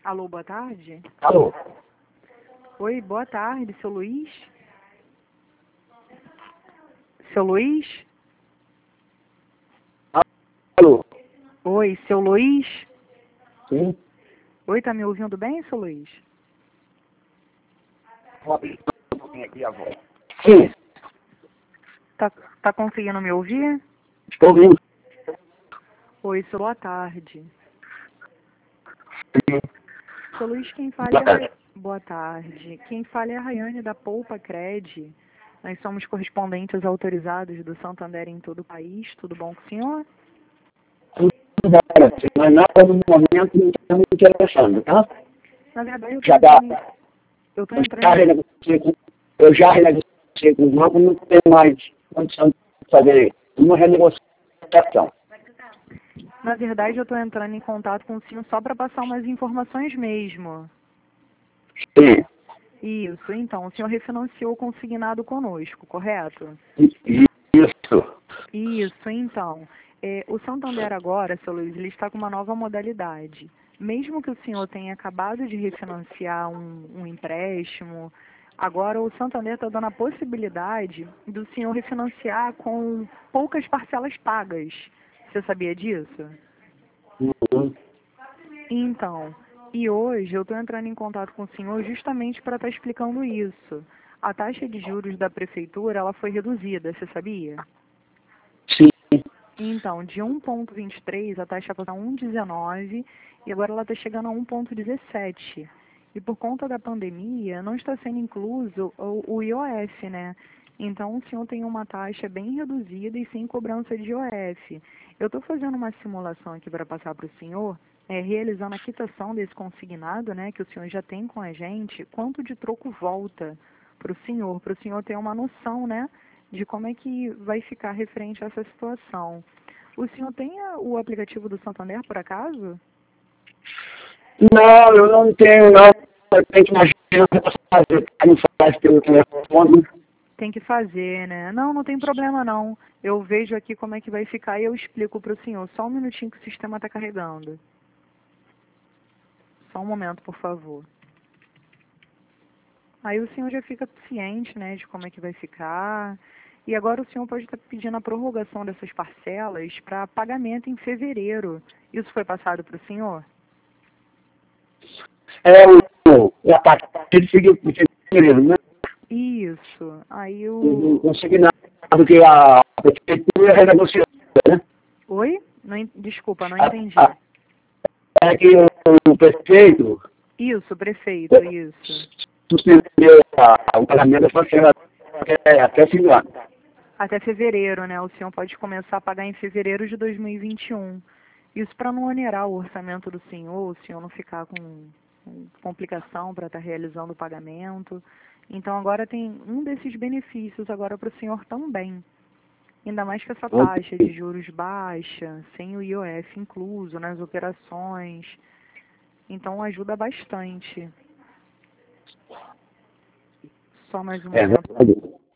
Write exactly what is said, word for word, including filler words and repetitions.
Alô, boa tarde. Alô? Oi, boa tarde, seu Luiz? Seu Luiz? Alô? Oi, seu Luiz? Sim? Oi, tá me ouvindo bem, seu Luiz? Vou abrir um pouquinho aqui a voz. Sim, Tá, tá conseguindo me ouvir? estou ouvindo. Oi, seu boa tarde. Sim. Seu Luiz, quem fala Boa é a... tarde. Boa tarde. Quem fala é a Rayane da Poupa Cred. Nós somos correspondentes autorizados do Santander em todo o país. Tudo bom com o senhor? Tudo bem, assim, mas nada no momento não está me interessando, tá? Na verdade, eu tô Já dá. entrando em... Eu tô Eu entrando já em... renegociei com, eu já renegociei com o banco, não tenho mais condição de fazer uma renegociação. Na verdade, eu tô entrando em contato com o senhor só para passar umas informações mesmo. Sim. Isso, então, o senhor refinanciou o consignado conosco, correto? Isso. Isso, então. É, o Santander agora, seu Luiz, ele está com uma nova modalidade. Mesmo que o senhor tenha acabado de refinanciar um, um empréstimo, agora o Santander está dando a possibilidade do senhor refinanciar com poucas parcelas pagas. Você sabia disso? Uhum. Então, e hoje eu estou entrando em contato com o senhor justamente para estar explicando isso. A taxa de juros da prefeitura, ela foi reduzida, você sabia? Sim. Então, de um vírgula vinte e três, a taxa passou a um vírgula dezenove e agora ela está chegando a um vírgula dezessete. E por conta da pandemia, não está sendo incluso o, o I O F, né? Então, o senhor tem uma taxa bem reduzida e sem cobrança de I O F. Eu estou fazendo uma simulação aqui para passar para o senhor, é, realizando a quitação desse consignado, né, que o senhor já tem com a gente, quanto de troco volta para o senhor, para o senhor ter uma noção, né, de como é que vai ficar referente a essa situação. O senhor tem a- o aplicativo do Santander, por acaso? Não, eu não tenho, não. Eu tenho que imaginar que eu posso fazer. Não faz pelo telefone. Tem que fazer, né? Não, não tem problema não. Eu vejo aqui como é que vai ficar e eu explico para o senhor. Só um minutinho que o sistema está carregando. Só um momento, por favor. Aí o senhor já fica ciente, né, de como é que vai ficar. E agora o senhor pode estar pedindo a prorrogação dessas parcelas para pagamento em fevereiro. Isso foi passado para o senhor? É o, o a partir de fevereiro, né? Isso. Aí Eu não o... consegui nada, porque a prefeitura renegociou, né? Oi? Não, en- desculpa, não A, entendi. a, é que o, o prefeito Isso, prefeito, isso. suspendeu a, o pagamento da parcela até, até fim do ano. Até fevereiro, né? O senhor pode começar a pagar em fevereiro de dois mil e vinte e um. Isso para não onerar o orçamento do senhor, o senhor não ficar com com complicação para estar realizando o pagamento. Então agora tem um desses benefícios agora para o senhor também. Ainda mais que essa taxa de juros baixa, sem o I O F incluso nas operações. Então ajuda bastante. Só mais um É momento. verdade.